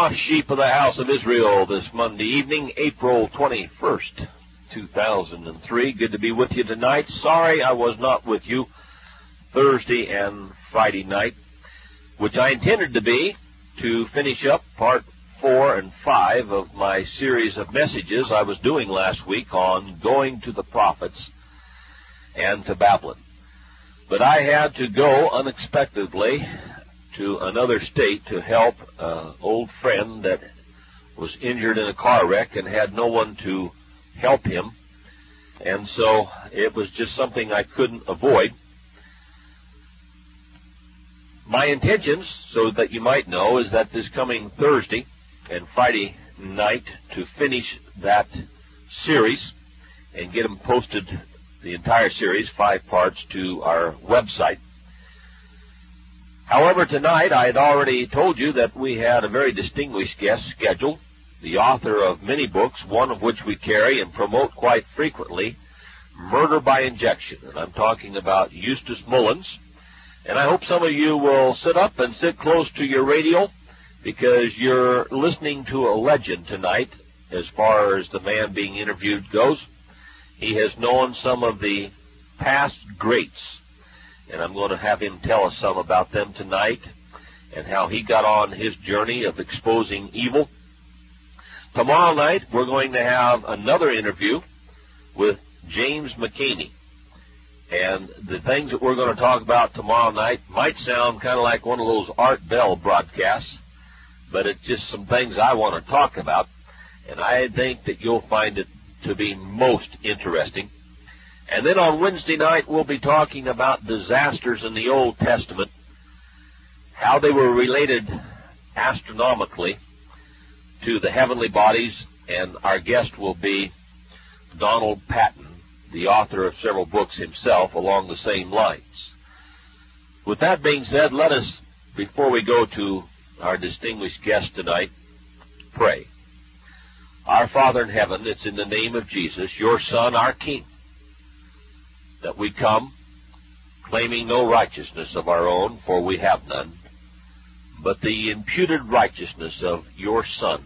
lost sheep of the house of Israel this Monday evening, April 21st, 2003. Good to be with you tonight. Sorry I was not with you Thursday and Friday night, which I intended to be to finish up part 4 and 5 of my series of messages I was doing last week on going to the prophets and to Babylon. But I had to go unexpectedly to another state to help an old friend that was injured in a car wreck and had no one to help him. And so it was just something I couldn't avoid. My intentions, so that you might know, is that this coming Thursday and Friday night to finish that series and get them posted, the entire series, 5 parts, to our website. However, tonight I had already told you that we had a very distinguished guest scheduled, the author of many books, one of which we carry and promote quite frequently, Murder by Injection. And I'm talking about Eustace Mullins. And I hope some of you will sit up and sit close to your radio, because you're listening to a legend tonight as far as the man being interviewed goes. He has known some of the past greats, and I'm going to have him tell us some about them tonight and how he got on his journey of exposing evil. Tomorrow night, we're going to have another interview with James McCaney. And the things that we're going to talk about tomorrow night might sound kind of like one of those Art Bell broadcasts, but it's just some things I want to talk about, and I think that you'll find it to be most interesting. And then on Wednesday night, we'll be talking about disasters in the Old Testament, how they were related astronomically to the heavenly bodies, and our guest will be Donald Patton, the author of several books himself along the same lines. With that being said, let us, before we go to our distinguished guest tonight, pray. Our Father in heaven, it's in the name of Jesus, your Son, our King, that we come, claiming no righteousness of our own, for we have none, but the imputed righteousness of your Son.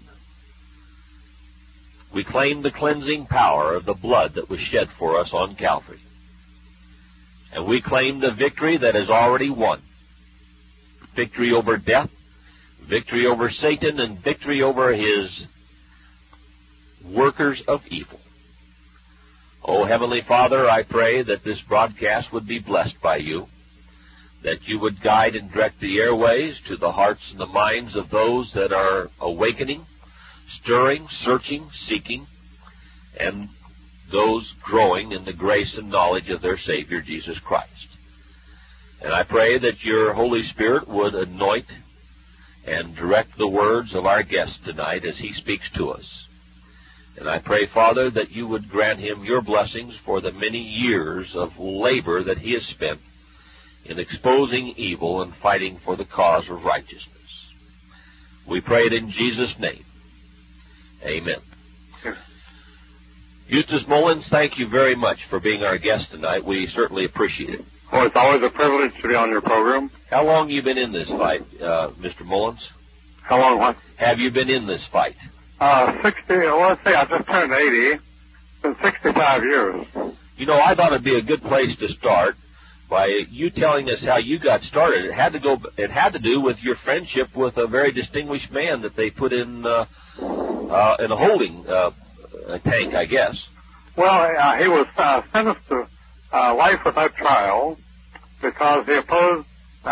We claim the cleansing power of the blood that was shed for us on Calvary. And we claim the victory that is already won. Victory over death, victory over Satan, and victory over his workers of evil. Oh, Heavenly Father, I pray that this broadcast would be blessed by you, that you would guide and direct the airways to the hearts and the minds of those that are awakening, stirring, searching, seeking, and those growing in the grace and knowledge of their Savior, Jesus Christ. And I pray that your Holy Spirit would anoint and direct the words of our guest tonight as he speaks to us. And I pray, Father, that you would grant him your blessings for the many years of labor that he has spent in exposing evil and fighting for the cause of righteousness. We pray it in Jesus' name. Amen. Eustace Mullins, thank you very much for being our guest tonight. We certainly appreciate it. Well, it's always a privilege to be on your program. How long have you been in this fight, Mr. Mullins? How long what? Have you been in this fight? 60, well, let's see, I just turned 80. It's been 65 years. You know, I thought it'd be a good place to start by you telling us how you got started. It had to do with your friendship with a very distinguished man that they put in a holding tank, I guess. Well, he was sentenced to life without trial because he opposed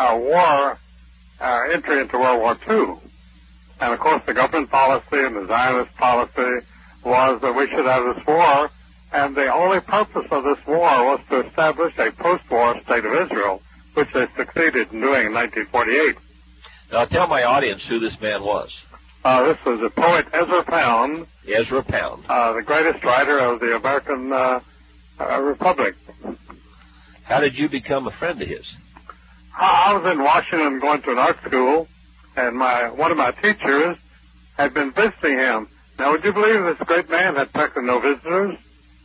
entry into World War II. And, of course, the government policy and the Zionist policy was that we should have this war, and the only purpose of this war was to establish a post-war state of Israel, which they succeeded in doing in 1948. Now, tell my audience who this man was. This was the poet Ezra Pound. Ezra Pound. The greatest writer of the American Republic. How did you become a friend of his? I was in Washington going to an art school, and one of my teachers had been visiting him. Now, would you believe this great man had practically no visitors?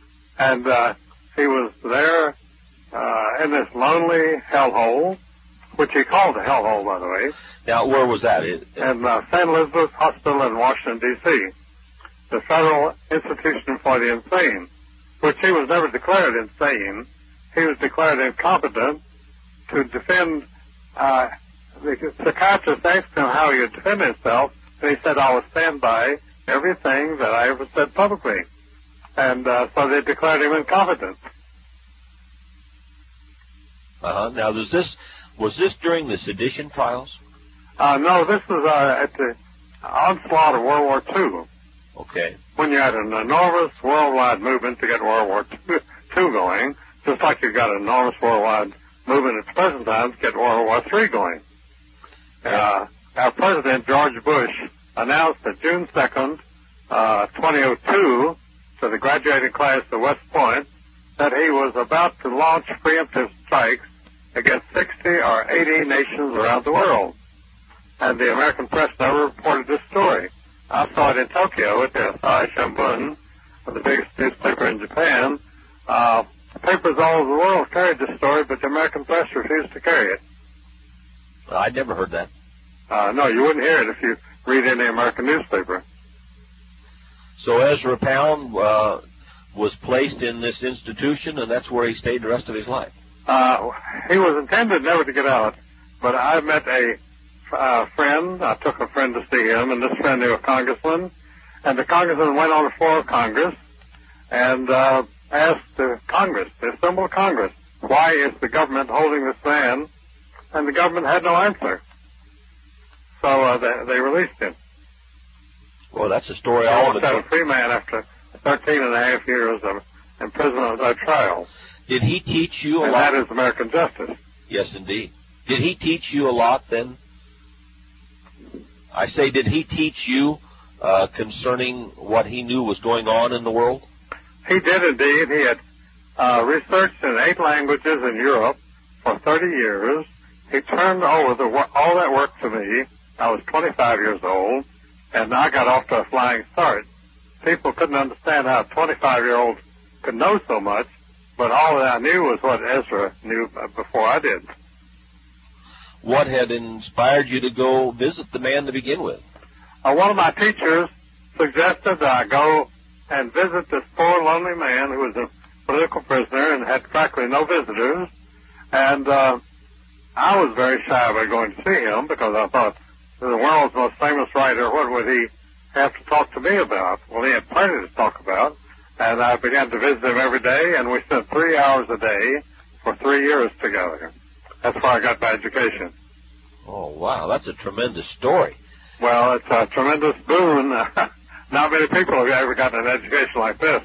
And he was there in this lonely hellhole which he called a hellhole, by the way. Now, where was that? In St. Elizabeth's Hospital in Washington, D.C., the Federal Institution for the Insane, which he was never declared insane. He was declared incompetent to defend. The psychiatrist asked him how he would defend himself, and he said, I will stand by everything that I ever said publicly. And so they declared him incompetent. Now, was this during the sedition trials? No, this was at the onslaught of World War II. Okay. When you had an enormous worldwide movement to get World War II going, just like you got an enormous worldwide movement at the present time to get World War III going. Our President, George Bush, announced that June 2nd, 2002, to the graduating class at West Point, that he was about to launch preemptive strikes against 60 or 80 nations around the world. And the American press never reported this story. I saw it in Tokyo at the Asahi Shimbun, the biggest newspaper in Japan. Papers all over the world carried this story, but the American press refused to carry it. I'd never heard that. No, you wouldn't hear it if you read any American newspaper. So Ezra Pound was placed in this institution, and that's where he stayed the rest of his life. He was intended never to get out, but I met a friend. I took a friend to see him, and this friend knew a congressman. And the congressman went on the floor of Congress and asked the Congress, the assembled Congress, why is the government holding this man? And the government had no answer. So they released him. Well, that's a story all of it. He was a free man after 13 and a half years of imprisonment without trial. Did he teach you a lot? And that is American justice. Yes, indeed. Did he teach you a lot then? I say, did he teach you concerning what he knew was going on in the world? He did indeed. He had researched in 8 languages in Europe for 30 years. He turned over all that work to me. I was 25 years old, and I got off to a flying start. People couldn't understand how a 25-year-old could know so much, but all that I knew was what Ezra knew before I did. What had inspired you to go visit the man to begin with? One of my teachers suggested that I go and visit this poor, lonely man who was a political prisoner and had practically no visitors. And I was very shy about going to see him because I thought, the world's most famous writer, what would he have to talk to me about? Well, he had plenty to talk about. And I began to visit him every day, and we spent 3 hours a day for 3 years together. That's where I got my education. Oh, wow. That's a tremendous story. Well, it's a tremendous boon. Not many people have ever gotten an education like this.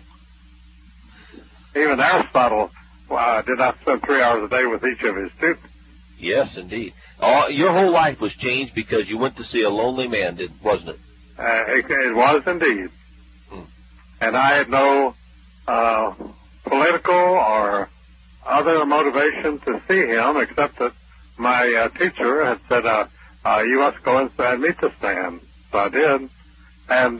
Even Aristotle did not spend 3 hours a day with each of his students. Yes, indeed. Your whole life was changed because you went to see a lonely man, wasn't it? It was indeed. And I had no political or other motivation to see him except that my teacher had said, you must go and meet this man. So I did. And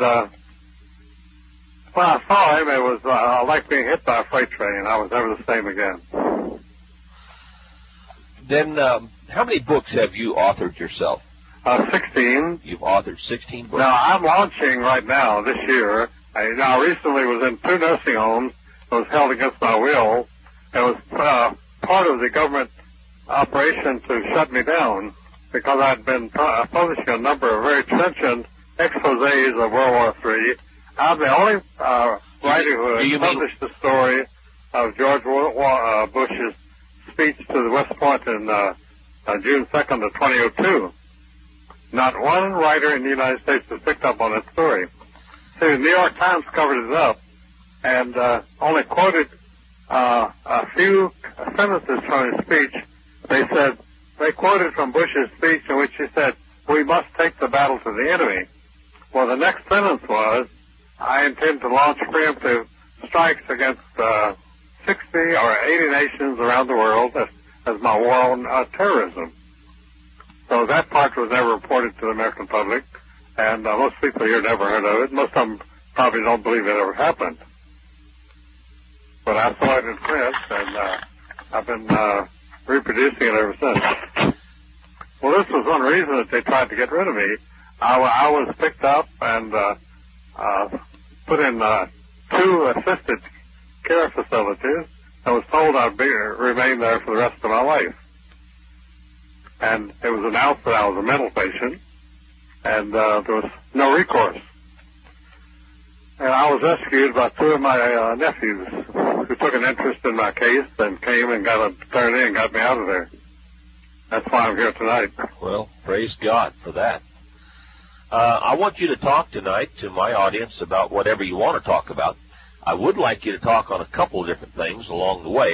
when I saw him, it was like being hit by a freight train. I was never the same again. Then how many books have you authored yourself? 16. You've authored 16 books? Now, I'm launching right now this year. I recently was in 2 nursing homes. It was held against my will. It was part of the government operation to shut me down because I'd been publishing a number of very trenchant exposés of World War III. I'm the only writer who has published the story of George Bush's speech to the West Point in June 2nd of 2002. Not one writer in the United States has picked up on that story. See, the New York Times covered it up and only quoted a few sentences from his speech. They quoted from Bush's speech in which he said, "We must take the battle to the enemy." Well, the next sentence was, "I intend to launch preemptive strikes against 60 or 80 nations around the world as my war on terrorism." So that part was never reported to the American public, and most people here never heard of it. Most of them probably don't believe it ever happened. But I saw it in print, and I've been reproducing it ever since. Well, this was one reason that they tried to get rid of me. I was picked up and put in 2 assisted care facilities. I was told I'd remain there for the rest of my life. And it was announced that I was a mental patient, and there was no recourse. And I was rescued by 2 of my nephews who took an interest in my case and came and got an attorney and got me out of there. That's why I'm here tonight. Well, praise God for that. I want you to talk tonight to my audience about whatever you want to talk about. I would like you to talk on a couple of different things along the way.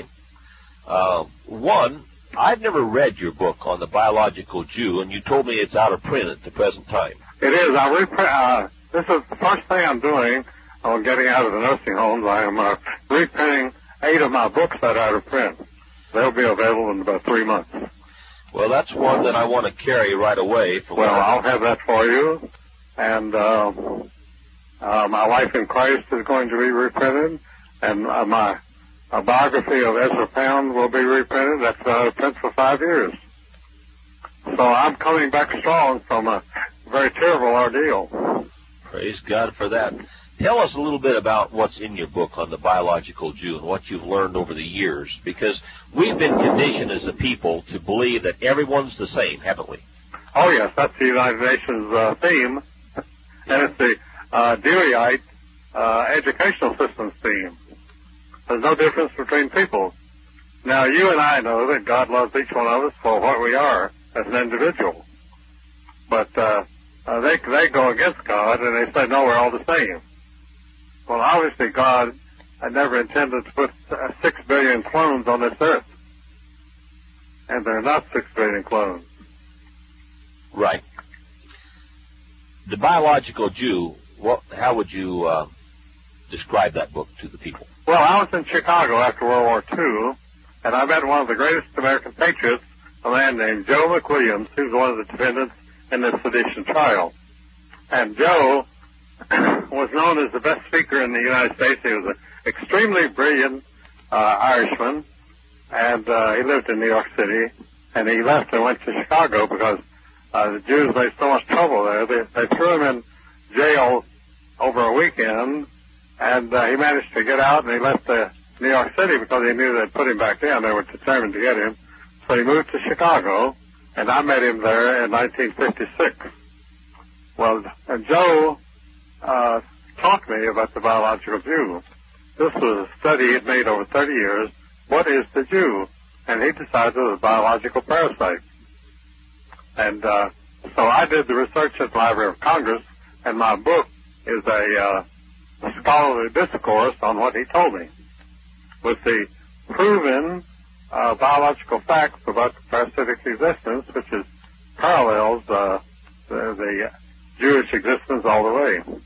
One, I've never read your book on the biological Jew, and you told me it's out of print at the present time. It is. This is the first thing I'm doing on getting out of the nursing homes. I am reprinting 8 of my books that are out of print. They'll be available in about 3 months. Well, that's one that I want to carry right away. I'll have that for you. And my Life in Christ is going to be reprinted, and my biography of Ezra Pound will be reprinted. That's out of print for 5 years. So I'm coming back strong from a very terrible ordeal. Praise God for that. Tell us a little bit about what's in your book on the biological Jew and what you've learned over the years, because we've been conditioned as a people to believe that everyone's the same, haven't we? Oh, yes, that's the United Nations theme, and it's the Deweyite educational system's theme. There's no difference between people. Now, you and I know that God loves each one of us for what we are as an individual. But they go against God, and they say, no, we're all the same. Well, obviously, God had never intended to put 6 billion clones on this earth. And there are not 6 billion clones. Right. The biological Jew, how would you describe that book to the people? Well, I was in Chicago after World War II, and I met one of the greatest American patriots, a man named Joe McWilliams, who's one of the defendants in this sedition trial. And Joe was known as the best speaker in the United States. He was an extremely brilliant Irishman, and he lived in New York City, and he left and went to Chicago because the Jews made so much trouble there. They threw him in jail over a weekend, and he managed to get out, and he left New York City because he knew they'd put him back in. They were determined to get him. So he moved to Chicago, and I met him there in 1956. Well, and Joe taught me about the biological Jew. This was a study he'd made over 30 years. What is the Jew? And he decided it was a biological parasite. And so I did the research at the Library of Congress, and my book is a scholarly discourse on what he told me, with the proven biological facts about the parasitic existence, which is parallels the Jewish existence all the way.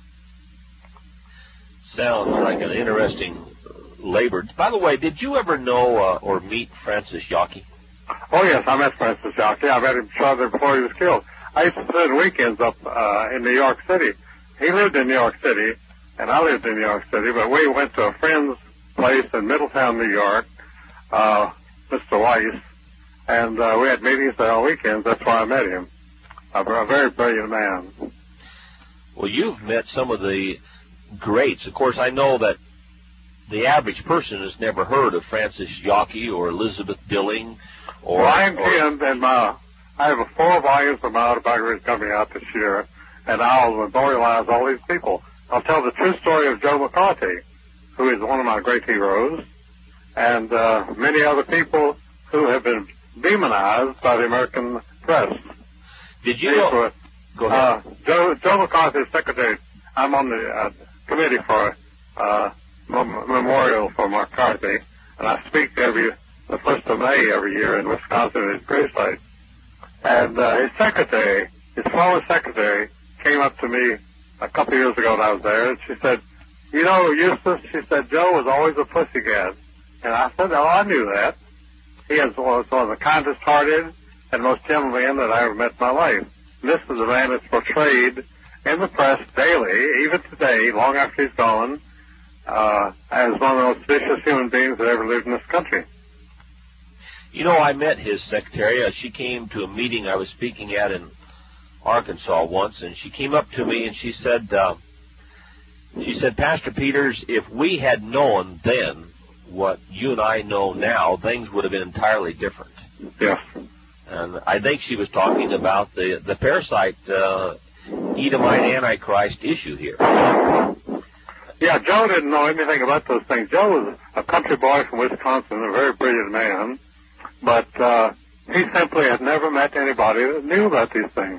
Sounds like an interesting labor. By the way, did you ever know or meet Francis Yockey? Oh, yes, I met Francis Yockey. I met him shortly before he was killed. I used to spend weekends up in New York City. He lived in New York City, and I lived in New York City, but we went to a friend's place in Middletown, New York, Mr. Weiss, and we had meetings there on weekends. That's why I met him. A very brilliant man. Well, you've met some of the greats. Of course, I know that the average person has never heard of Francis Yockey or Elizabeth Dilling. Well, I intend, and I have 4 volumes of my autobiography coming out this year, and I'll memorialize all these people. I'll tell the true story of Joe McCarthy, who is one of my great heroes, and many other people who have been demonized by the American press. Did you know? Go ahead. Joe McCarthy's secretary. I'm on the committee for memorial for McCarthy, and I speak the 1st of May every year in Wisconsin at his gravesite. And his secretary, his former secretary, came up to me a couple of years ago when I was there, and she said, "You know, Eustace," she said, "Joe was always a pussycat." And I said, "Oh, I knew that. He was one of the kindest-hearted and most gentle men that I ever met in my life." And this is a man that's portrayed in the press daily, even today, long after he's gone, as one of the most vicious human beings that ever lived in this country. You know, I met his secretary. She came to a meeting I was speaking at in Arkansas once, and she came up to me and she said, Pastor Peters, if we had known then what you and I know now, things would have been entirely different. Yes. And I think she was talking about the parasite Edomite Antichrist issue here. Yeah, Joe didn't know anything about those things. Joe was a country boy from Wisconsin, a very brilliant man, but he simply had never met anybody that knew about these things.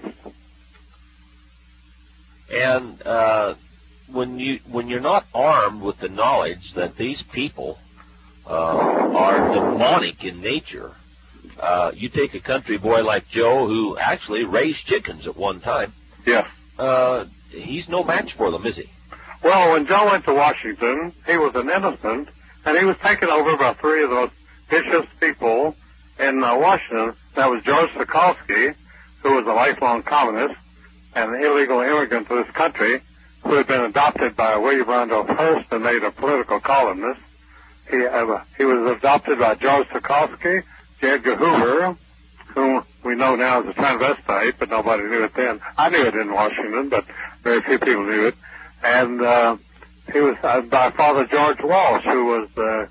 And when you're not armed with the knowledge that these people are demonic in nature, you take a country boy like Joe, who actually raised chickens at one time. Yes. He's no match for them, is he? Well, when Joe went to Washington, he was an innocent, and he was taken over by three of the most vicious people in Washington. That was George Sokolsky, who was a lifelong communist and an illegal immigrant to this country, who had been adopted by William Randolph Hearst and made a political columnist. He was adopted by George Sokolsky, J. Edgar Hoover, whom we know now as a transvestite, but nobody knew it then. I knew it in Washington, but very few people knew it. And he was by Father George Walsh, who was the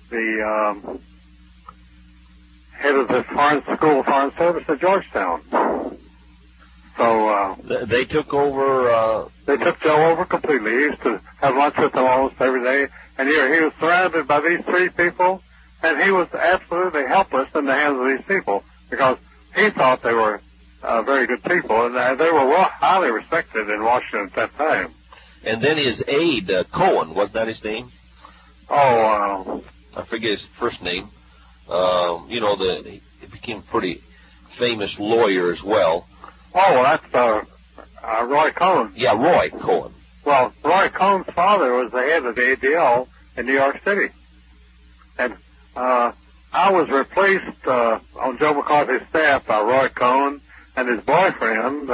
head of the School of Foreign Service at Georgetown. So they took over. They took Joe over completely. He used to have lunch with them almost every day. And here he was surrounded by these three people, and he was absolutely helpless in the hands of these people because he thought they were very good people, and they were highly respected in Washington at that time. And then his aide, Cohen, wasn't that his name? Oh, I forget his first name. He became a pretty famous lawyer as well. Oh, well, that's Roy Cohen. Yeah, Roy Cohen. Well, Roy Cohen's father was the head of the ADL in New York City. And I was replaced on Joe McCarthy's staff by Roy Cohen and his boyfriend,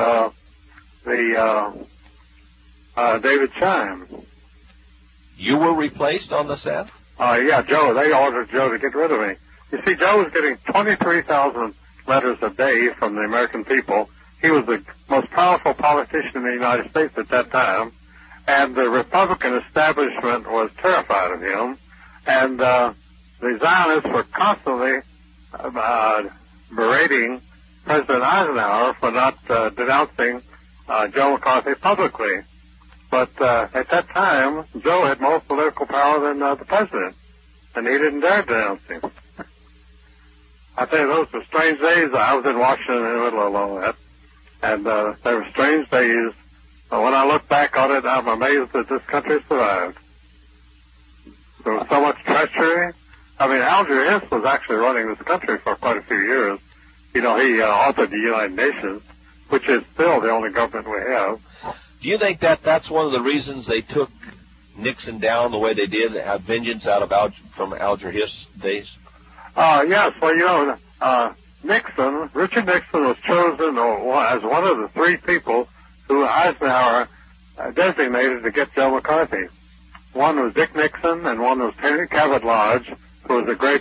David Schein. You were replaced on the staff? Yeah, Joe. They ordered Joe to get rid of me. You see, Joe was getting 23,000 letters a day from the American people. He was the most powerful politician in the United States at that time, and the Republican establishment was terrified of him, and the Zionists were constantly berating President Eisenhower for not denouncing Joe McCarthy publicly. But at that time, Joe had more political power than the president, and he didn't dare denounce him. I tell you, those were strange days. I was in Washington in the middle of all that, and they were strange days. But when I look back on it, I'm amazed that this country survived. There was so much treachery. I mean, Alger Hiss was actually running this country for quite a few years. You know, he authored the United Nations, which is still the only government we have. Do you think that's one of the reasons they took Nixon down the way they did, have vengeance out of from Alger Hiss days? Yes. Well, you know, Richard Nixon was chosen as one of the three people who Eisenhower designated to get Joe McCarthy. One was Dick Nixon, and one was Henry Cabot Lodge, who was a great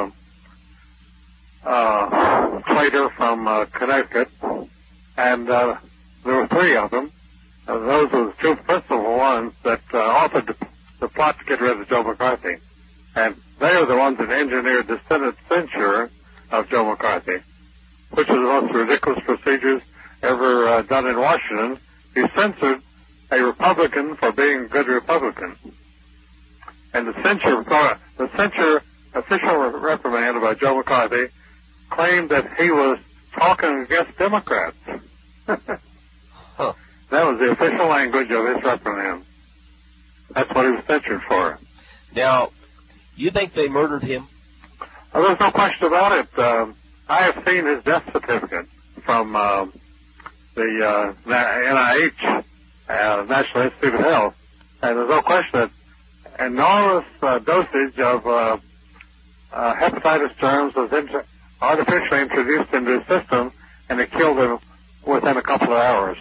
trader from Connecticut. And there were three of them. Those were the two principal ones that authored the plot to get rid of Joe McCarthy. And they are the ones that engineered the Senate censure of Joe McCarthy, which was the most ridiculous procedures ever done in Washington. He censored a Republican for being a good Republican. And the censure official reprimand by Joe McCarthy claimed that he was talking against Democrats. Huh. That was the official language of his reprimand. That's what he was censured for. Now, you think they murdered him? There's no question about it. I have seen his death certificate from the NIH, National Institute of Health, and there's no question that enormous dosage of hepatitis germs was artificially introduced into his system, and it killed him within a couple of hours.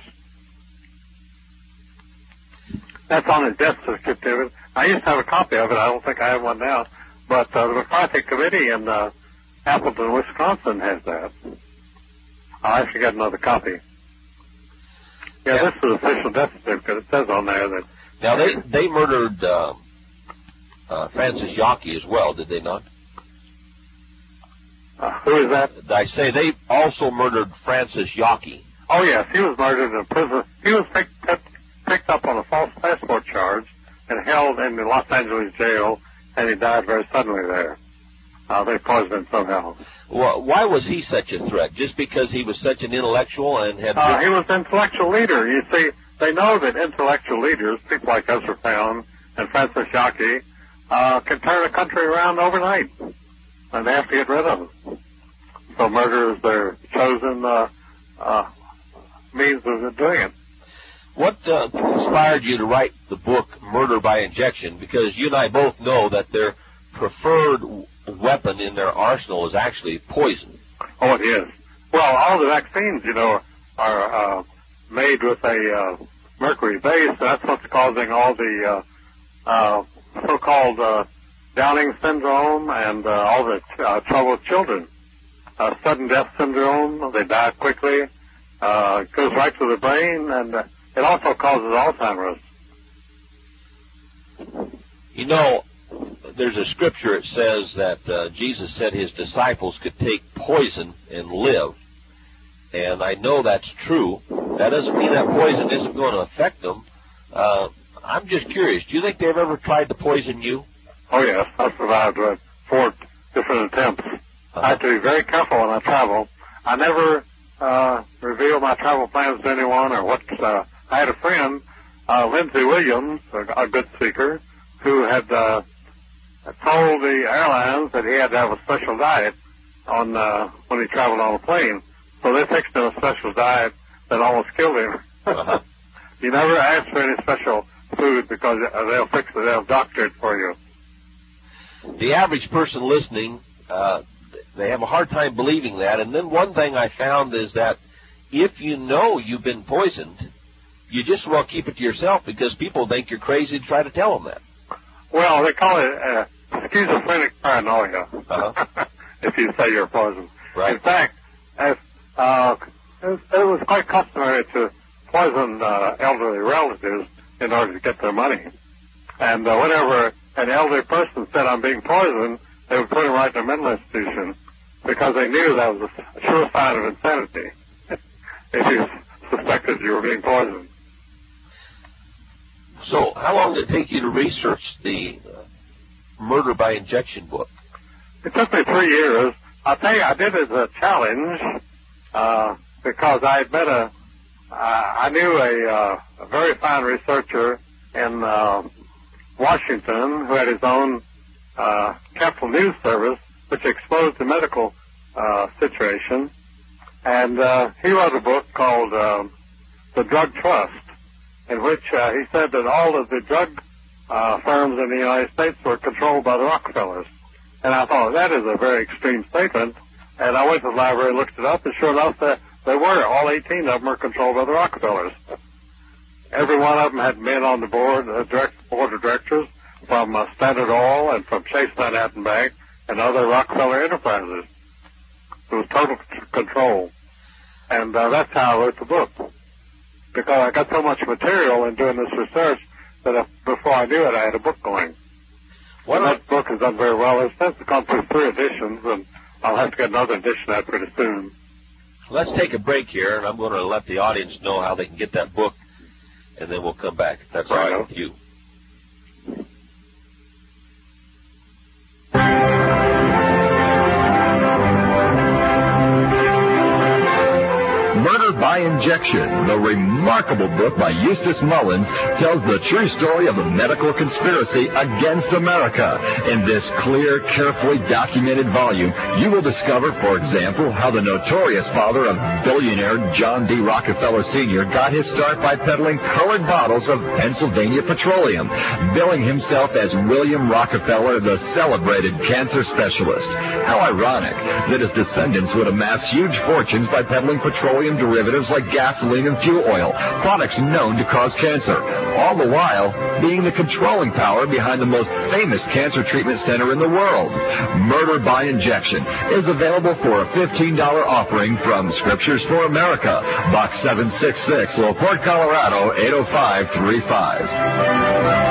That's on his death certificate. I used to have a copy of it. I don't think I have one now. But the McCarthy Committee in Appleton, Wisconsin has that. I'll actually get another copy. Yeah, this is official death certificate. It says on there that... Now, they murdered Francis Yockey as well, did they not? Who is that? I say they also murdered Francis Yockey. Oh, yes, he was murdered in prison. He was picked up on a false passport charge and held in the Los Angeles jail, and he died very suddenly there. They poisoned him somehow. Well, why was he such a threat? Just because he was such an intellectual and had... he was an intellectual leader. You see, they know that intellectual leaders, people like Ezra Pound and Francis Yockey, can turn a country around overnight, and they have to get rid of them. So murder is their chosen means of doing it. What inspired you to write the book Murder by Injection? Because you and I both know that their preferred weapon in their arsenal is actually poison. Oh, it is. Well, all the vaccines, are made with a mercury base. That's what's causing all the so-called Downing syndrome and all the trouble with children. Sudden death syndrome, they die quickly. It goes right to the brain, and it also causes Alzheimer's. There's a scripture, it says that Jesus said his disciples could take poison and live. And I know that's true. That doesn't mean that poison isn't going to affect them. I'm just curious, do you think they've ever tried to poison you? Oh, yes. I've survived 4 different attempts. I have to be very careful when I travel. I never reveal my travel plans to anyone or what. I had a friend, Lindsey Williams, a good speaker, who had told the airlines that he had to have a special diet on when he traveled on a plane. So they fixed him a special diet that almost killed him. You never ask for any special food because they'll fix it. They'll doctor it for you. The average person listening, they have a hard time believing that. And then one thing I found is that if you know you've been poisoned, you just well keep it to yourself because people think you're crazy to try to tell them that. Well, they call it schizophrenic paranoia, if you say you're poisoned. Right. In fact, it was quite customary to poison elderly relatives in order to get their money. And whenever an elderly person said, I'm being poisoned, they would put him right in a mental institution because they knew that was a sure sign of insanity if you suspected you were being poisoned. So how long did it take you to research the Murder by Injection book? It took me 3 years. I'll tell you, I did it as a challenge because I had met I knew a very fine researcher in Washington who had his own Capital News Service, which exposed the medical situation. And he wrote a book called The Drug Trust, in which he said that all of the drug firms in the United States were controlled by the Rockefellers. And I thought, that is a very extreme statement. And I went to the library, looked it up, and sure enough, they were. All 18 of them were controlled by the Rockefellers. Every one of them had men on the board of directors from Standard Oil and from Chase Manhattan Bank and other Rockefeller enterprises. It was total control. And that's how I wrote the book. Because I got so much material in doing this research that before I knew it, I had a book going. And that book has done very well. It's since gone through 3 editions, and I'll have to get another edition out pretty soon. Let's take a break here, and I'm going to let the audience know how they can get that book, and then we'll come back, if that's all right with you. Murder by Injection, the remarkable book by Eustace Mullins, tells the true story of a medical conspiracy against America. In this clear, carefully documented volume, you will discover, for example, how the notorious father of billionaire John D. Rockefeller Sr. got his start by peddling colored bottles of Pennsylvania petroleum, billing himself as William Rockefeller, the celebrated cancer specialist. How ironic that his descendants would amass huge fortunes by peddling petroleum derivatives like gasoline and fuel oil, products known to cause cancer, all the while being the controlling power behind the most famous cancer treatment center in the world. Murder by Injection is available for a $15 offering from Scriptures for America, Box 766, LaPorte, Colorado, 80535.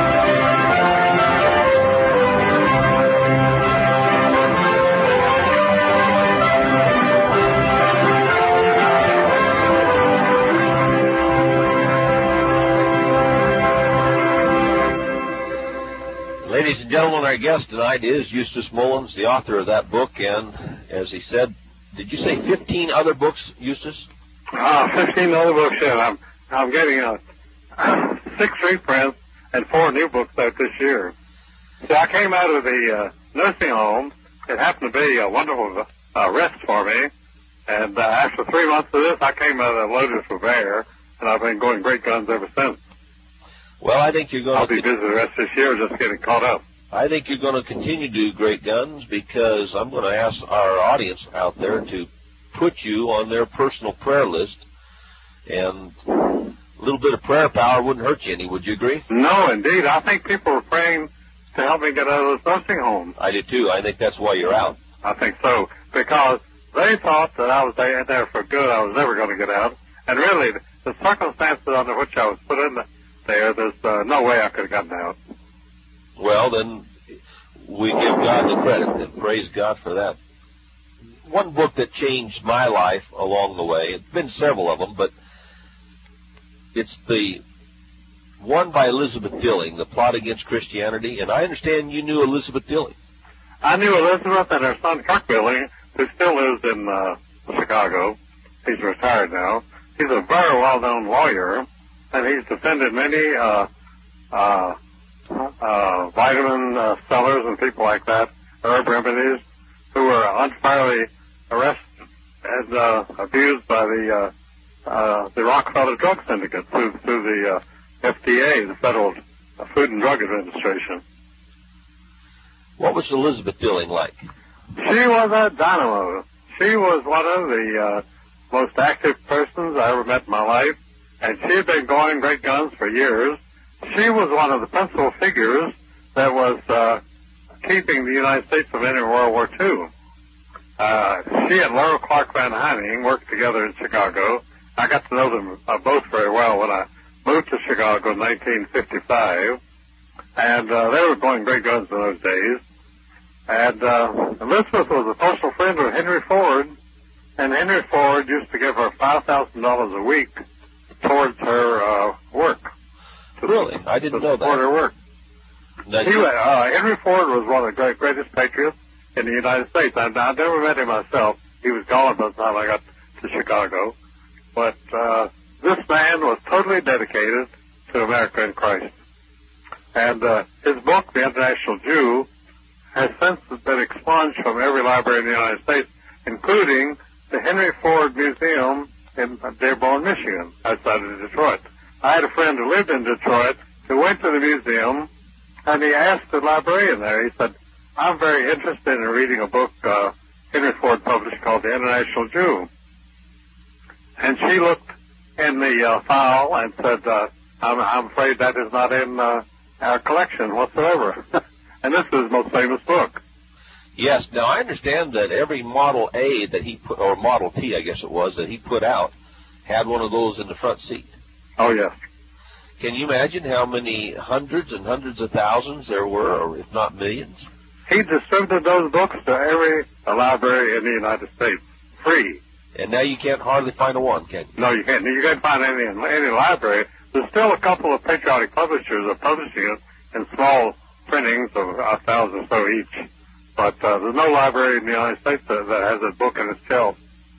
Ladies and gentlemen, our guest tonight is Eustace Mullins, the author of that book, and as he said, did you say 15 other books, Eustace? 15 other books, yeah. I'm getting 6 reprints and 4 new books out this year. So I came out of the nursing home. It happened to be a wonderful rest for me, and after 3 months of this, I came out loaded for bear, and I've been going great guns ever since. Well, I think you're going I'll be busy the rest of this year just getting caught up. I think you're going to continue to do great guns because I'm going to ask our audience out there to put you on their personal prayer list. And a little bit of prayer power wouldn't hurt you any, would you agree? No, indeed. I think people are praying to help me get out of this nursing home. I do, too. I think that's why you're out. I think so, because they thought that I was there for good. I was never going to get out. And really, the circumstances under which I was put in there's no way I could have gotten out. Well, then we give God the credit and praise God for that. One book that changed my life along the way, it's been several of them, but it's the one by Elizabeth Dilling, The Plot Against Christianity, and I understand you knew Elizabeth Dilling. I knew Elizabeth and her son Kirk Dilling, who still lives in Chicago. He's retired now. He's a very well-known lawyer, and he's defended many vitamin sellers and people like that, herb remedies, who were unfairly arrested and abused by the Rockefeller Drug Syndicate through the FDA, the Federal Food and Drug Administration. What was Elizabeth Dilling like? She was a dynamo. She was one of the most active persons I ever met in my life, and she had been going great guns for years. She was one of the principal figures that was keeping the United States from entering World War II. She and Laura Clark Van Heining worked together in Chicago. I got to know them both very well when I moved to Chicago in 1955, and they were going great guns in those days. And Elizabeth was a personal friend of Henry Ford, and Henry Ford used to give her $5,000 a week towards her work. Really? I didn't know that. Support her work. Henry Ford was one of the greatest patriots in the United States. I never met him myself. He was gone by the time I got to Chicago. But this man was totally dedicated to America and Christ. And his book, The International Jew, has since been expunged from every library in the United States, including the Henry Ford Museum in Dearborn, Michigan, outside of Detroit. I had a friend who lived in Detroit who went to the museum, and he asked the librarian there, he said, I'm very interested in reading a book Henry Ford published called The International Jew. And she looked in the file and said, I'm afraid that is not in our collection whatsoever. And this is his most famous book. Yes. Now, I understand that every Model A that he put, or Model T, I guess it was, that he put out, had one of those in the front seat. Oh, yes. Can you imagine how many hundreds and hundreds of thousands there were, or if not millions? He distributed those books to every library in the United States, free. And now you can't hardly find a one, can you? No, you can't. You can't find any in any library. There's still a couple of patriotic publishers that are publishing it in small printings of 1,000 or so each. But there's no library in the United States that has a book in its shelf.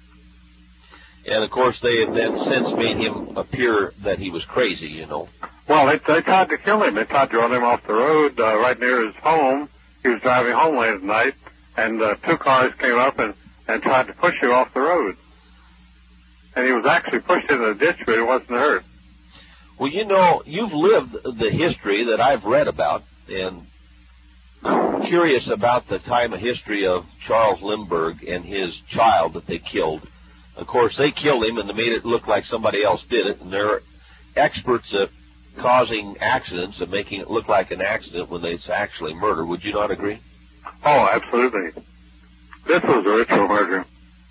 And, of course, they have then since made him appear that he was crazy, you know. Well, they tried to kill him. They tried to run him off the road right near his home. He was driving home late at night, and 2 cars came up and tried to push him off the road. And he was actually pushed into a ditch, but he wasn't hurt. Well, you know, you've lived the history that I've read about, and I'm curious about the time of history of Charles Lindbergh and his child that they killed Of course, they killed him and they made it look like somebody else did it, and they're experts at causing accidents and making it look like an accident when it's actually murder. Would you not agree? Oh, absolutely. This was a ritual murder.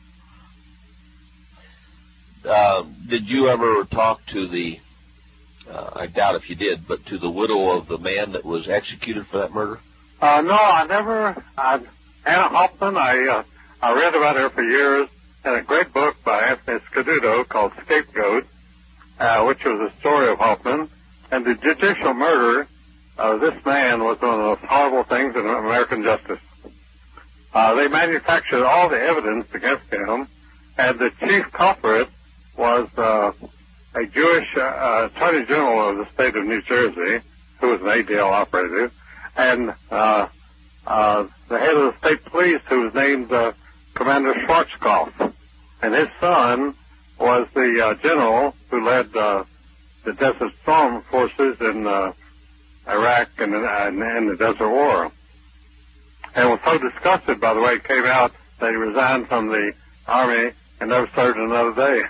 Did you ever talk to the, I doubt if you did, but to the widow of the man that was executed for that murder? No, I never. Anna Hoffman, I read about her for years in a great book by Anthony Scaduto called Scapegoat, which was a story of Hoffman. And the judicial murder of this man was one of the most horrible things in American justice. They manufactured all the evidence against him, and the chief culprit was a Jewish attorney general of the state of New Jersey, who was an ADL operative, and the head of the state police, who was named Commander Schwarzkopf. And his son was the general who led the Desert Storm forces in Iraq and in the Desert War. And was so disgusted, by the way, it came out that he resigned from the Army and never served another day.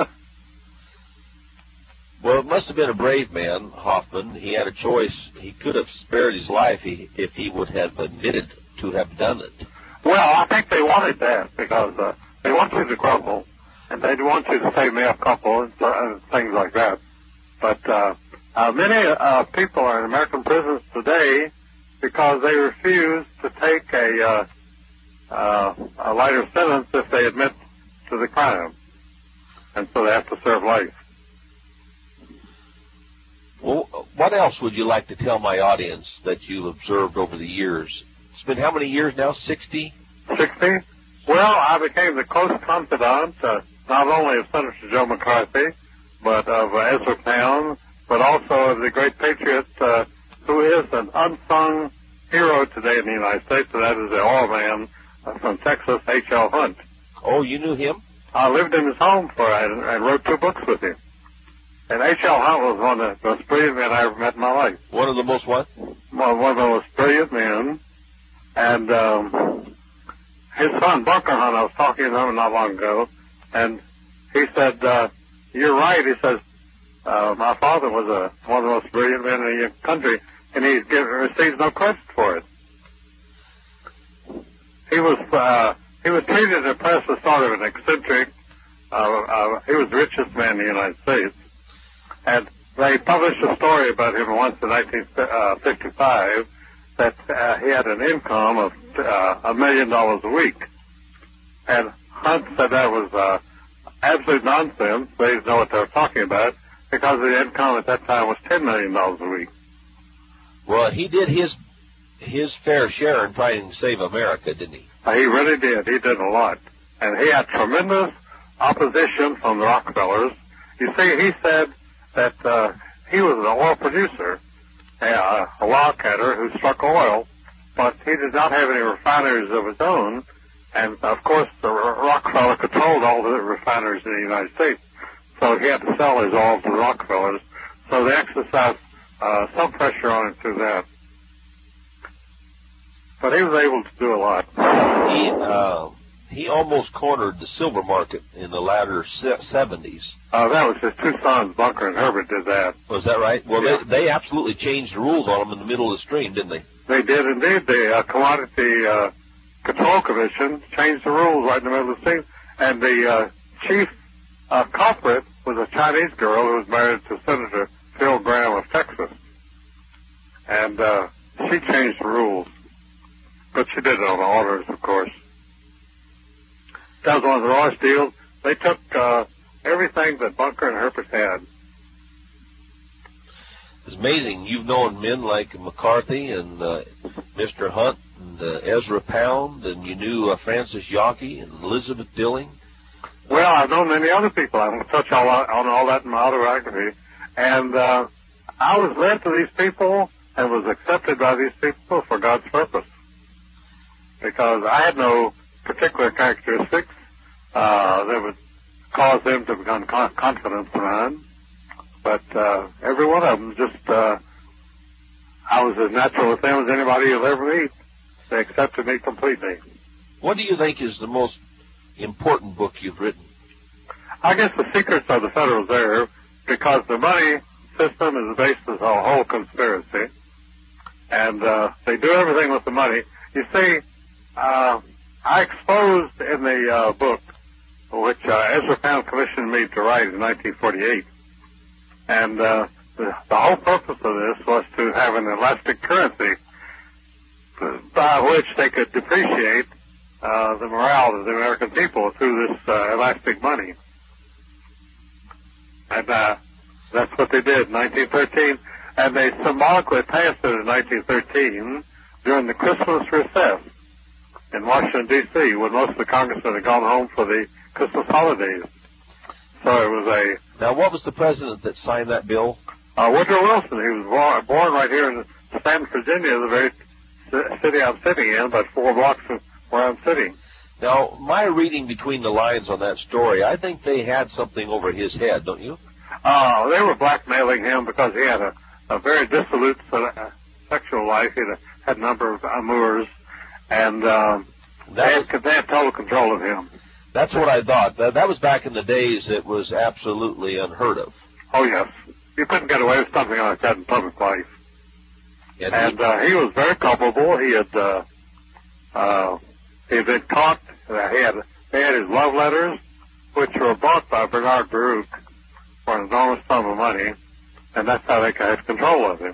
Well, it must have been a brave man, Hoffman. He had a choice. He could have spared his life if he would have admitted to have done it. Well, I think they wanted that because they want you to grumble, and they want you to say mea culpa and things like that. But many people are in American prisons today because they refuse to take a lighter sentence if they admit to the crime, and so they have to serve life. Well, what else would you like to tell my audience that you've observed over the years? It's been how many years now? 60? 60? Well, I became the close confidant not only of Senator Joe McCarthy, but of Ezra Pound, but also of the great patriot who is an unsung hero today in the United States, and that is the oil man from Texas, H.L. Hunt. Oh, you knew him? I lived in his home and wrote 2 books with him. And H.L. Hunt was one of the most brilliant men I ever met in my life. One of the most what? One of the most brilliant men. And his son, Bunker Hunt, I was talking to him not long ago, and he said, you're right. He says, my father was one of the most brilliant men in the country, and he receives no credit for it. He was treated in the press as sort of an eccentric. He was the richest man in the United States. And they published a story about him once in 1955 that he had an income of $1 million a week. And Hunt said that was absolute nonsense. They didn't know what they were talking about because the income at that time was $10 million a week. Well, he did his fair share in trying to save America, didn't he? He really did. He did a lot. And he had tremendous opposition from the Rockefellers. You see, he said that he was an oil producer, a wildcatter who struck oil, but he did not have any refineries of his own. And, of course, the Rockefeller controlled all the refineries in the United States, so he had to sell his oil to the Rockefellers. So they exercised some pressure on him through that. But he was able to do a lot. He almost cornered the silver market in the latter 70s. That was his 2 sons, Bunker and Herbert, did that. Was that right? Well, yeah. They absolutely changed the rules on them in the middle of the stream, didn't they? They did indeed. The Commodity Control Commission changed the rules right in the middle of the stream. And the chief culprit was a Chinese girl who was married to Senator Phil Graham of Texas. And she changed the rules. But she did it on orders, of course. That was one of the rawest deals. They took everything that Bunker and Herbert had. It's amazing. You've known men like McCarthy and Mr. Hunt and Ezra Pound, and you knew Francis Yockey and Elizabeth Dilling. Well, I've known many other people. I'm going to touch on all that in my autobiography. And I was led to these people and was accepted by these people for God's purpose. Because I had no particular characteristics that would cause them to become confident of mine. But every one of them I was as natural with them as anybody you'll ever meet. They accepted me completely. What do you think is the most important book you've written? I guess the secrets of the Federal Reserve, because the money system is the basis of the whole conspiracy, and they do everything with the money. You see, I exposed in the book, which Ezra Pound commissioned me to write in 1948, and the whole purpose of this was to have an elastic currency by which they could depreciate the morale of the American people through this elastic money. And that's what they did in 1913, and they symbolically passed it in 1913 during the Christmas recess in Washington, D.C., when most of the congressmen had gone home for the Christmas holidays. So it was Now, what was the president that signed that bill? Woodrow Wilson. He was born right here in Stanton, Virginia, the very city I'm sitting in, about 4 blocks from where I'm sitting. Now, my reading between the lines on that story, I think they had something over his head, don't you? They were blackmailing him because he had a very dissolute sexual life. He had a number of amours, and they had total control of him. That's what I thought. That was back in the days it was absolutely unheard of. Oh, yes. You couldn't get away with something like that in public life. And he was very culpable. He had been caught. They had his love letters, which were bought by Bernard Baruch for an enormous sum of money, and that's how they had control of him.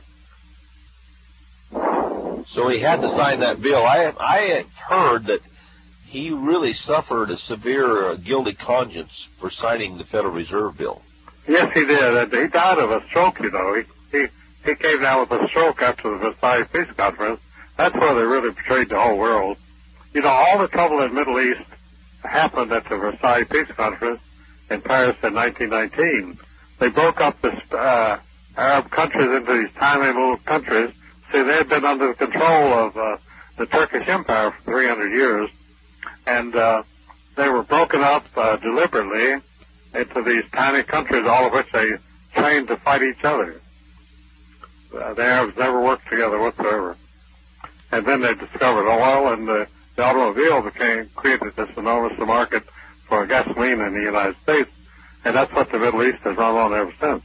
So he had to sign that bill. I had heard that he really suffered a severe guilty conscience for signing the Federal Reserve Bill. Yes, he did. He died of a stroke, you know. He came down with a stroke after the Versailles Peace Conference. That's where they really betrayed the whole world. You know, all the trouble in the Middle East happened at the Versailles Peace Conference in Paris in 1919. They broke up the Arab countries into these tiny little countries. See, they had been under the control of the Turkish Empire for 300 years, and they were broken up deliberately into these tiny countries, all of which they trained to fight each other. The Arabs never worked together whatsoever. And then they discovered oil, and the automobile created this enormous market for gasoline in the United States, and that's what the Middle East has run on ever since.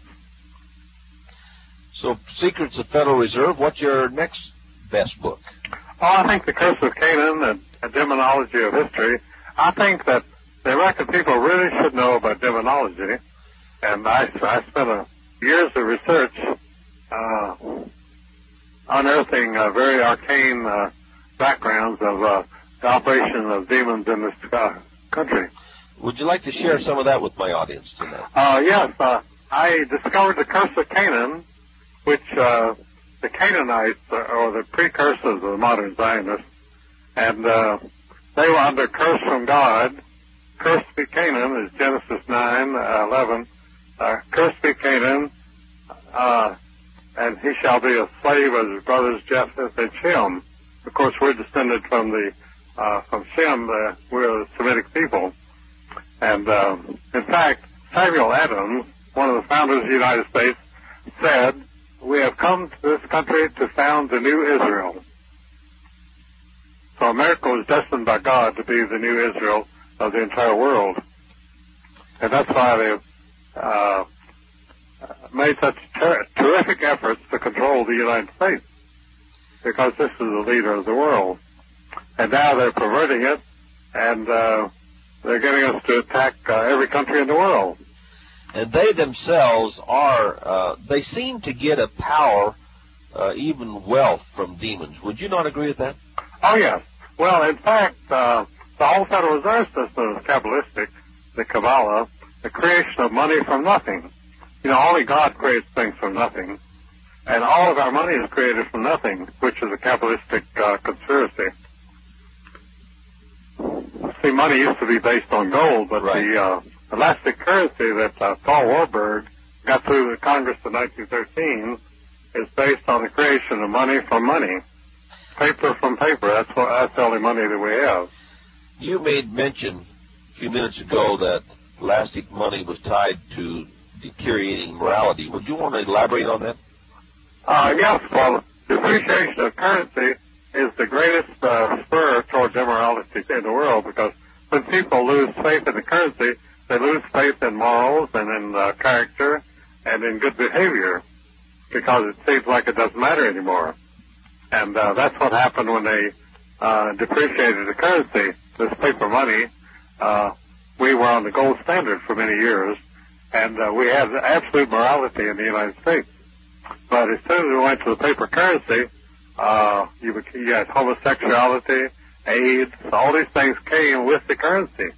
So, Secrets of Federal Reserve, what's your next best book? Oh, I think The Curse of Canaan and A Demonology of History. I think that the American people really should know about demonology, and I spent years of research unearthing very arcane backgrounds of the operation of demons in this country. Would you like to share some of that with my audience tonight? Yes. I discovered the Curse of Canaan, which the Canaanites, or the precursors of the modern Zionists, and they were under curse from God. Cursed be Canaan is Genesis 9:11. Cursed be Canaan, and he shall be a slave of his brothers Japheth and Shem. Of course, we're descended from Shem. We're the Semitic people. And in fact, Samuel Adams, one of the founders of the United States, said, "We have come to this country to found the new Israel." So America was destined by God to be the new Israel of the entire world. And that's why they've made such terrific efforts to control the United States, because this is the leader of the world. And now they're perverting it, and they're getting us to attack every country in the world. And they themselves they seem to get a power, even wealth, from demons. Would you not agree with that? Oh, yes. Well, in fact, the whole Federal Reserve System is Kabbalistic, the Kabbalah, the creation of money from nothing. You know, only God creates things from nothing. And all of our money is created from nothing, which is a Kabbalistic conspiracy. See, money used to be based on gold, but right. The elastic currency that Paul Warburg got through the Congress in 1913 is based on the creation of money from money. Paper from paper. That's the only money that we have. You made mention a few minutes ago that elastic money was tied to deteriorating morality. Would you want to elaborate on that? Yes. Well, depreciation of currency is the greatest spur towards immorality in the world, because when people lose faith in the currency, they lose faith in morals and in character and in good behavior because it seems like it doesn't matter anymore. And that's what happened when they depreciated the currency, this paper money. We were on the gold standard for many years, and we had absolute morality in the United States. But as soon as we went to the paper currency, you had homosexuality, AIDS, all these things came with the currency.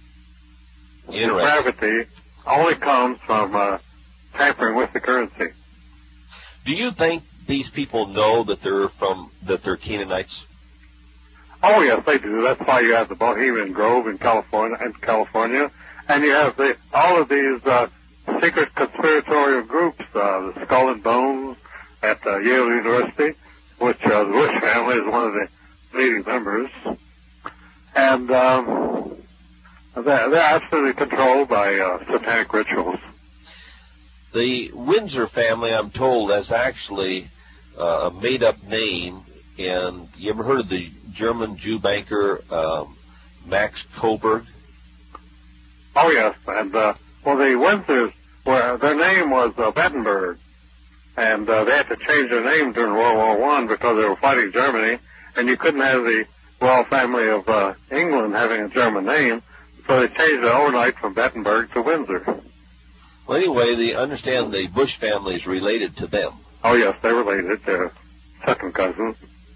Gravity only comes from tampering with the currency. Do you think these people know that they're Canaanites? Oh yes, they do. That's why you have the Bohemian Grove in California, and you have all of these secret conspiratorial groups, the Skull and Bones at Yale University, which the Bush family is one of the leading members, and they're absolutely controlled by satanic rituals. The Windsor family, I'm told, has actually a made-up name. And you ever heard of the German Jew banker Max Kohlberg? Oh yes, and the Windsors, their name was Bettenberg, and they had to change their name during World War I because they were fighting Germany, and you couldn't have the royal family of England having a German name, so they changed it overnight from Bettenberg to Windsor. Well, anyway, they understand the Bush family is related to them. Oh yes, they're related. They're second cousins.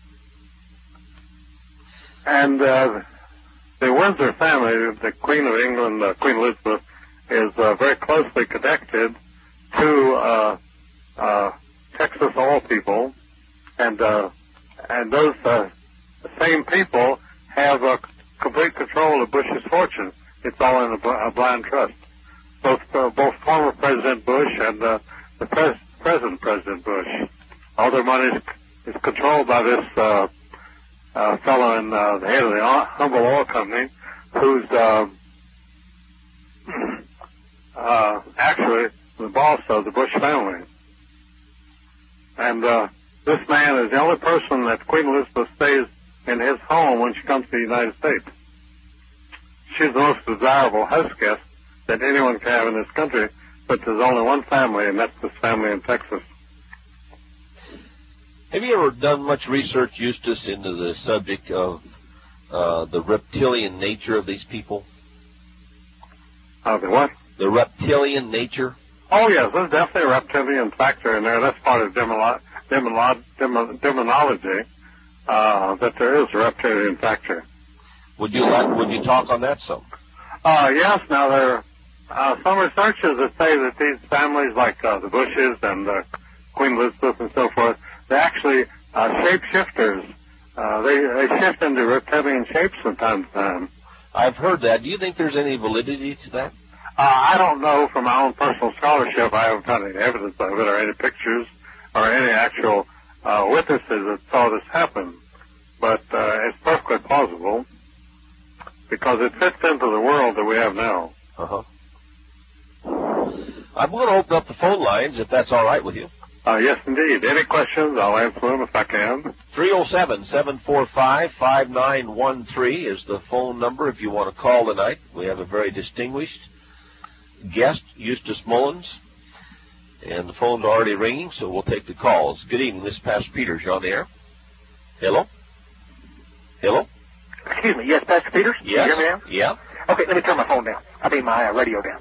And the Windsor family, the Queen of England, Queen Elizabeth, is very closely connected to Texas oil people, and those same people have complete control of Bush's fortune. It's all in a blind trust. Both former President Bush and the present President Bush, all their money is controlled by this fellow in the head of the Humble Oil Company, who's actually the boss of the Bush family. And this man is the only person that Queen Elizabeth stays in his home when she comes to the United States. She's the most desirable house guest that anyone can have in this country, but there's only one family, and that's this family in Texas. Have you ever done much research, Eustace, into the subject of the reptilian nature of these people? The what? The reptilian nature? Oh, yes, there's definitely a reptilian factor in there. That's part of demonology, that there is a reptilian factor. Would you talk on that some? Yes. Now, there are some researchers that say that these families, like the Bushes and Queen Elizabeth and so forth, they're actually shapeshifters. They shift into reptilian shapes from time to time. I've heard that. Do you think there's any validity to that? I don't know from my own personal scholarship. I haven't found any evidence of it or any pictures or any actual witnesses that saw this happen. But it's perfectly plausible because it fits into the world that we have now. Uh-huh. I'm going to open up the phone lines if that's all right with you. Yes, indeed. Any questions, I'll answer them if I can. 307-745-5913 is the phone number if you want to call tonight. We have a very distinguished guest, Eustace Mullins, and the phone's already ringing, so we'll take the calls. Good evening. This is Pastor Peters. You're on the air. Hello? Hello? Excuse me. Yes, Pastor Peters? Yes. Can you hear me now? Yeah. Okay, let me turn my phone down. My radio down.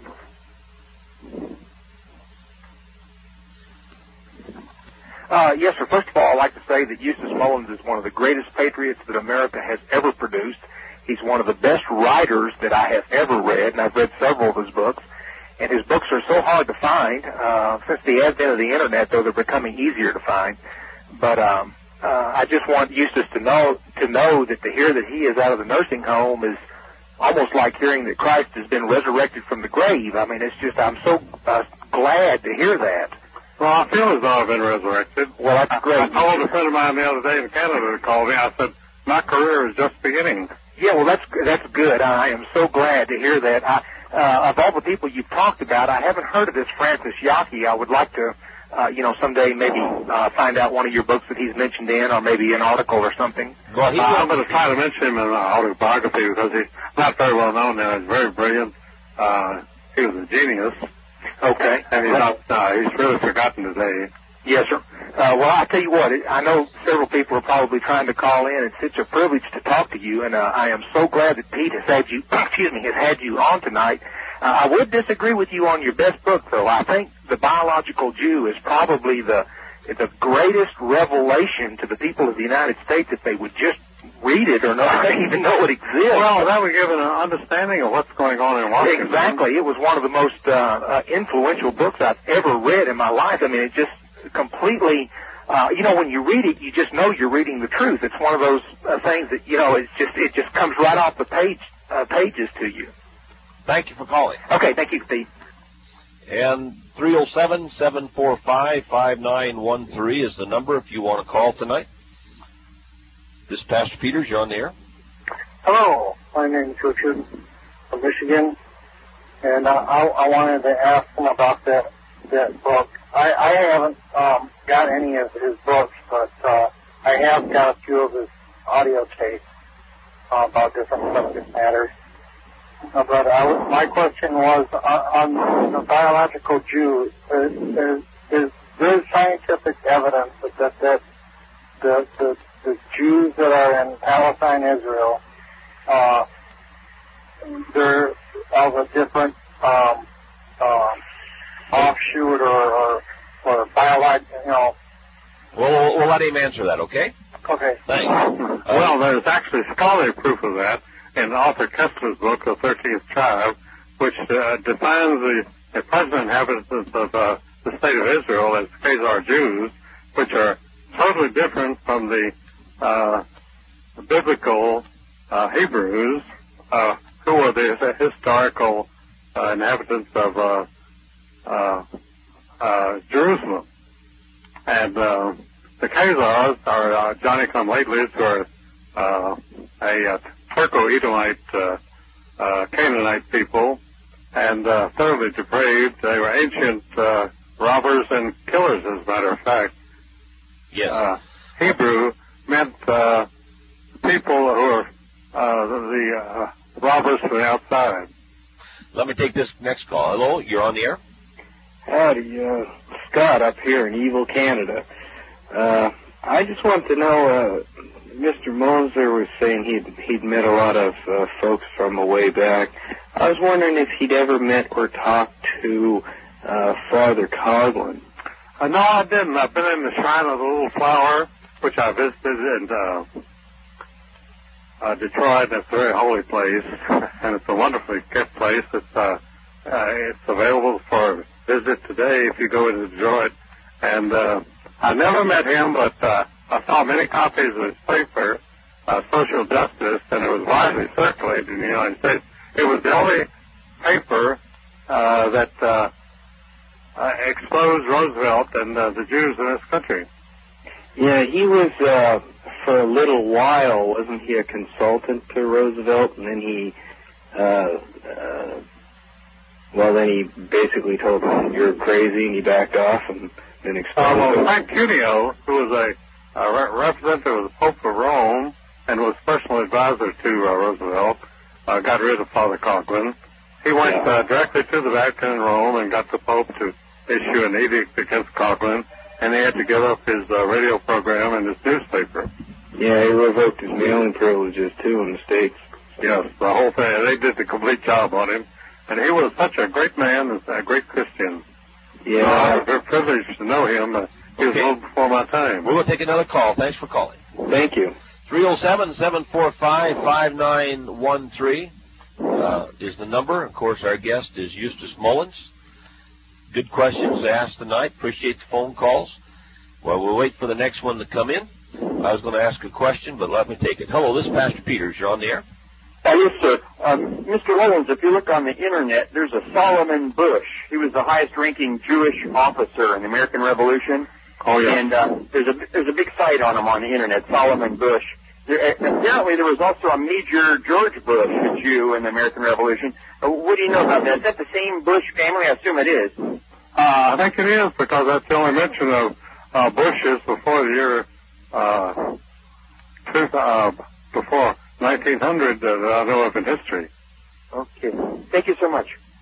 Yes, sir. First of all, I'd like to say that Eustace Mullins is one of the greatest patriots that America has ever produced. He's one of the best writers that I have ever read, and I've read several of his books. And his books are so hard to find. Since the advent of the Internet, though, they're becoming easier to find. But I just want Eustace to know that to hear that he is out of the nursing home is almost like hearing that Christ has been resurrected from the grave. I mean, it's just, I'm so glad to hear that. Well, I feel as though I've been resurrected. Well, that's great. I told a friend of mine the other day in Canada to call me. I said, my career is just beginning. Yeah, well, that's good. I am so glad to hear that. Of all the people you've talked about, I haven't heard of this Francis Yockey. I would like to, someday maybe find out one of your books that he's mentioned in, or maybe an article or something. Well, I'm going to try to mention him in an autobiography because he's not very well known now. He's very brilliant, he was a genius. Okay. And he's really forgotten today. Yes, sir. Well, I'll tell you what, I know several people are probably trying to call in. It's such a privilege to talk to you, and I am so glad that Pete has had you, has had you on tonight. I would disagree with you on your best book, though. I think The Biological Jew is probably the greatest revelation to the people of the United States if they would just read it or not even know it exists. Well, that would give an understanding of what's going on in Washington. Exactly. It was one of the most influential books I've ever read in my life. I mean, it just completely, when you read it, you just know you're reading the truth. It's one of those things that, it just comes right off the pages to you. Thank you for calling. Okay, thank you, Steve. And 307-745-5913 is the number if you want to call tonight. This is Pastor Peters. You're on the air. Hello, my name is Richard from Michigan, and I wanted to ask him about that book. I haven't got any of his books, but I have got a few of his audio tapes about different subject matters. But my question was on the biological Jew. Is there scientific evidence that the Jews that are in Palestine, Israel, they're of a different offshoot or biological, We'll let him answer that, okay? Okay. Thanks. Well, there's actually scholarly proof of that in Arthur Kessler's book, The 13th Tribe, which defines the present inhabitants of the state of Israel as Khazar Jews, which are totally different from the biblical Hebrews, who were the historical inhabitants of Jerusalem. And the Khazars are Johnny-come-latelys, who are a Turco-Edomite Canaanite people, and thoroughly depraved. They were ancient robbers and killers, as a matter of fact. Yes. Hebrew meant people who are the robbers from the outside. Let me take this next call. Hello, you're on the air. Howdy, Scott up here in Evil, Canada. I just want to know, Mr. Moser was saying he'd met a lot of folks from way back. I was wondering if he'd ever met or talked to Father Coughlin. No, I didn't. I've been in the Shrine of the Little Flower, which I visited in Detroit. It's a very holy place, and it's a wonderfully kept place. It's available for visit today if you go to Detroit. And I never met him, but I saw many copies of his paper, Social Justice, and it was widely circulated in the United States. It was the only paper that exposed Roosevelt and the Jews in this country. Yeah, he was, for a little while, wasn't he a consultant to Roosevelt? And then he basically told him, you're crazy, and he backed off and then exposed him. Frank Cuneo, who was a representative of the Pope of Rome and was personal advisor to Roosevelt, got rid of Father Coughlin. He went directly to the Vatican in Rome and got the Pope to issue an edict against Coughlin, and he had to give up his radio program and his newspaper. Yeah, he revoked his mailing privileges, too, in the States. Yes, the whole thing. They did the complete job on him. And he was such a great man, a great Christian. Yeah. So I was very privileged to know him. He was a little before my time. We'll take another call. Thanks for calling. Thank you. 307-745-5913 is the number. Of course, our guest is Eustace Mullins. Good questions asked tonight. Appreciate the phone calls. Well, we'll wait for the next one to come in. I was going to ask a question, but let me take it. Hello, this is Pastor Peters. You're on the air. Yes, sir. Mr. Mullins, if you look on the Internet, there's a Solomon Bush. He was the highest-ranking Jewish officer in the American Revolution. Oh, yeah. And there's a big site on him on the Internet, Solomon Bush. Apparently, there was also a Major George Bush, a Jew, in the American Revolution. What do you know about that? Is that the same Bush family? I assume it is. I think it is, because that's the only mention of Bushes before the year before 1900 that I know of in history. Okay. Thank you so much.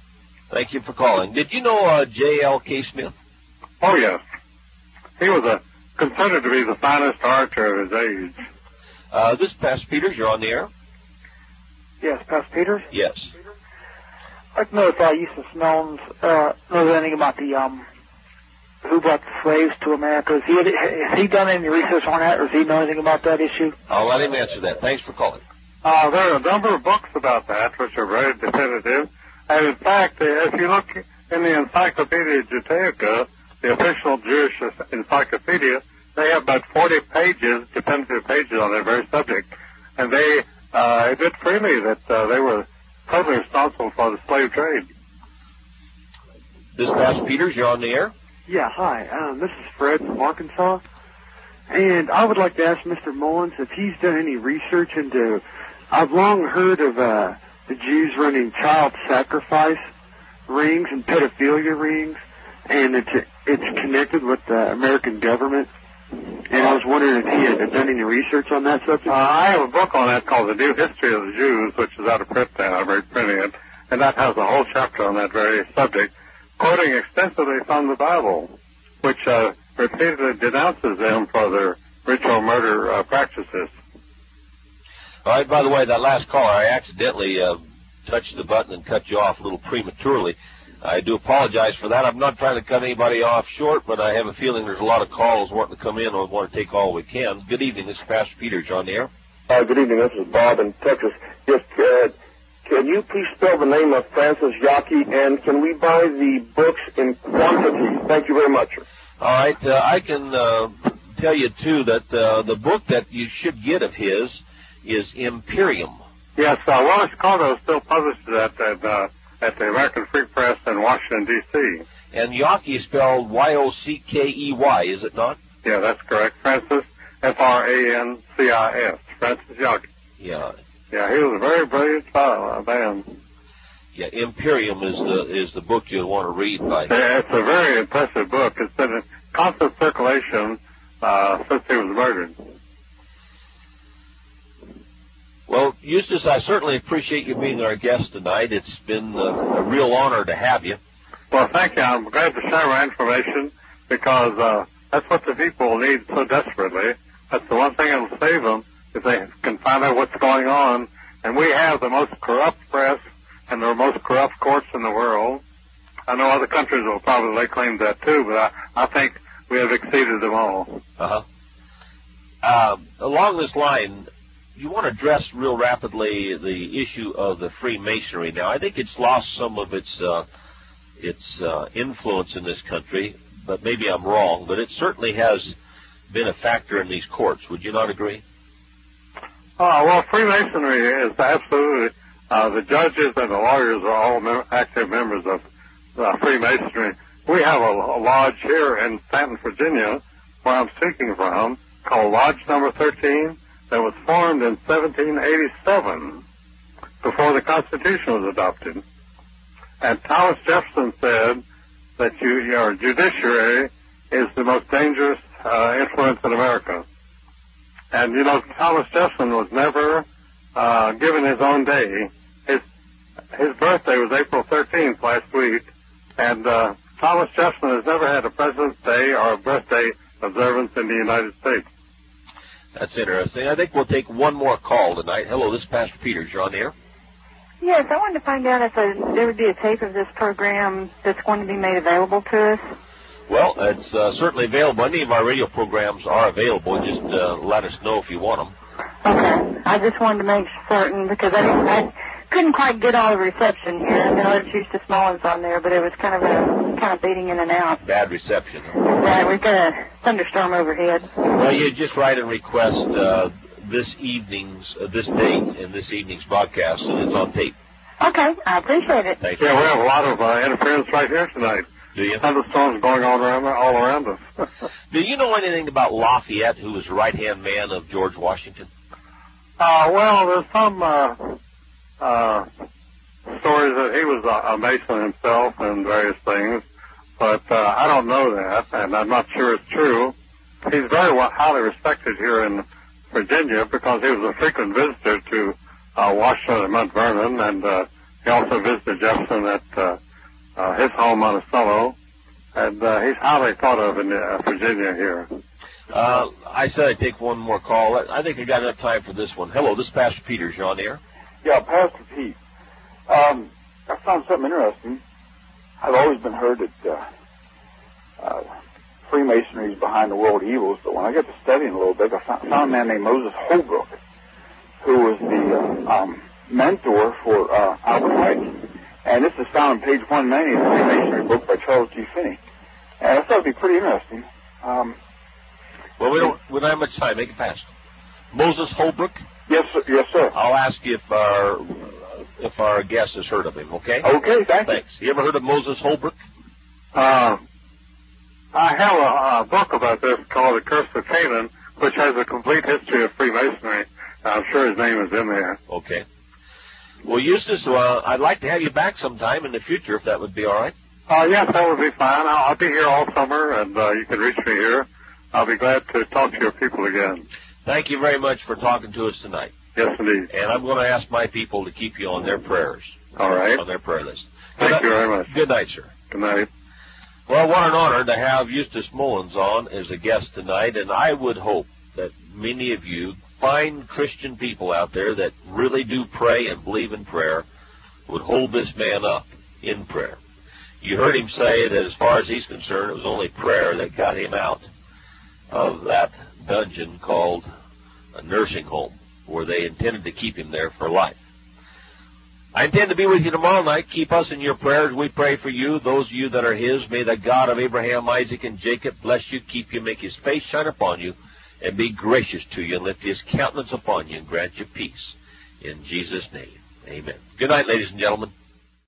Thank you for calling. Did you know J.L.K. Smith? Oh, yes. He was considered to be the finest orator of his age. This is Pastor Peters. You're on the air. Yes, Pastor Peters? Yes. I'd like to know if Eustace Mullins knows anything about the who brought the slaves to America. Has he done any research on that, or does he know anything about that issue? I'll let him answer that. Thanks for calling. There are a number of books about that which are very definitive. And in fact, if you look in the Encyclopedia Judaica, the official Jewish encyclopedia, they have about 40 pages, definitive pages on that very subject. And they admit freely that they were totally responsible for the slave trade. This is Pastor Peters. You're on the air. Yeah, hi. This is Fred from Arkansas. And I would like to ask Mr. Mullins if he's done any research into... I've long heard of the Jews running child sacrifice rings and pedophilia rings, and it's connected with the American government. And I was wondering if he had done any research on that subject. I have a book on that called The New History of the Jews, which is out of print now. I'm reprinting it. And that has a whole chapter on that very subject, quoting extensively from the Bible, which repeatedly denounces them for their ritual murder practices. All right, by the way, that last caller, I accidentally touched the button and cut you off a little prematurely. I do apologize for that. I'm not trying to cut anybody off short, but I have a feeling there's a lot of calls wanting to come in and we want to take all we can. Good evening. This is Pastor Peters. You're on the air. Good evening. This is Bob in Texas. Yes, can you please spell the name of Francis Yockey, and can we buy the books in quantity? Thank you very much. All right. I can tell you, too, that the book that you should get of his is Imperium. Yes, Wallace Carter still publishes that at the American Free Press in Washington, D.C. And Yockey is spelled Y-O-C-K-E-Y, is it not? Yeah, that's correct. Francis, F-R-A-N-C-I-S, Francis Yockey. Yeah. Yeah, he was a very brilliant man. Yeah, Imperium is the book you'll want to read by. Yeah, it's a very impressive book. It's been in constant circulation since he was murdered. Well, Eustace, I certainly appreciate you being our guest tonight. It's been a real honor to have you. Well, thank you. I'm glad to share my information because that's what the people need so desperately. That's the one thing that'll save them if they can find out what's going on. And we have the most corrupt press and the most corrupt courts in the world. I know other countries will probably lay claim to that too, but I think we have exceeded them all. Along this line, you want to address real rapidly the issue of the Freemasonry. Now, I think it's lost some of its influence in this country, but maybe I'm wrong. But it certainly has been a factor in these courts. Would you not agree? Well, Freemasonry is absolutely, the judges and the lawyers are all active members of Freemasonry. We have a lodge here in Stanton, Virginia, where I'm speaking from, called Lodge Number 13, that was formed in 1787, before the Constitution was adopted. And Thomas Jefferson said that your judiciary is the most dangerous influence in America. And, you know, Thomas Jefferson was never given his own day. His birthday was April 13th last week, and Thomas Jefferson has never had a President's Day or a birthday observance in the United States. That's interesting. I think we'll take one more call tonight. Hello, this is Pastor Peters. You're on the air. Yes, I wanted to find out if there would be a tape of this program that's going to be made available to us. Well, it's certainly available. Any of our radio programs are available. Just let us know if you want them. Okay. I just wanted to make certain because I couldn't quite get all the reception here. I know it's Eustace Mullins on there, but it was kind of beating in and out. Bad reception. Right. We've got a thunderstorm overhead. Well, you just write and request this date in this evening's broadcast, and it's on tape. Okay. I appreciate it. Thank you. Yeah, we have a lot of interference right here tonight. Do you? Thunderstorms going on all around us. Do you know anything about Lafayette, who was the right-hand man of George Washington? Well, there's some stories that he was a Mason himself and various things, but I don't know that, and I'm not sure it's true. He's very highly respected here in Virginia because he was a frequent visitor to Washington and Mount Vernon, and he also visited Jefferson at his home, Monticello, and he's highly thought of in Virginia here. I said I'd take one more call. I think I got enough time for this one. Hello, this is Pastor Peters. You on the air? Yeah, Pastor Pete. I found something interesting. I've always been heard that Freemasonry is behind the world evils, but when I got to studying a little bit, I found a man named Moses Holbrook, who was the mentor for Albert White. And this is found on page 190 of the Freemasonry book by Charles G. Finney. And I thought it would be pretty interesting. Well, we don't have much time. Make it fast. Moses Holbrook? Yes, sir. Yes, sir. I'll ask you if our guest has heard of him, okay? Okay, thanks. You ever heard of Moses Holbrook? I have a book about this called The Curse of Canaan, which has a complete history of Freemasonry. I'm sure his name is in there. Okay. Well, Eustace, I'd like to have you back sometime in the future, if that would be all right. Yes, that would be fine. I'll be here all summer, and you can reach me here. I'll be glad to talk to your people again. Thank you very much for talking to us tonight. Yes, indeed. And I'm going to ask my people to keep you on their prayers. All right. On their prayer list. Thank you very much. Good night, sir. Good night. Well, what an honor to have Eustace Mullins on as a guest tonight, and I would hope that many of you find Christian people out there that really do pray and believe in prayer would hold this man up in prayer. You heard him say that as far as he's concerned, it was only prayer that got him out of that dungeon called a nursing home, where they intended to keep him there for life. I intend to be with you tomorrow night. Keep us in your prayers. We pray for you, those of you that are his. May the God of Abraham, Isaac, and Jacob bless you, keep you, make his face shine upon you, and be gracious to you, and lift his countenance upon you, and grant you peace. In Jesus' name, amen. Good night, ladies and gentlemen.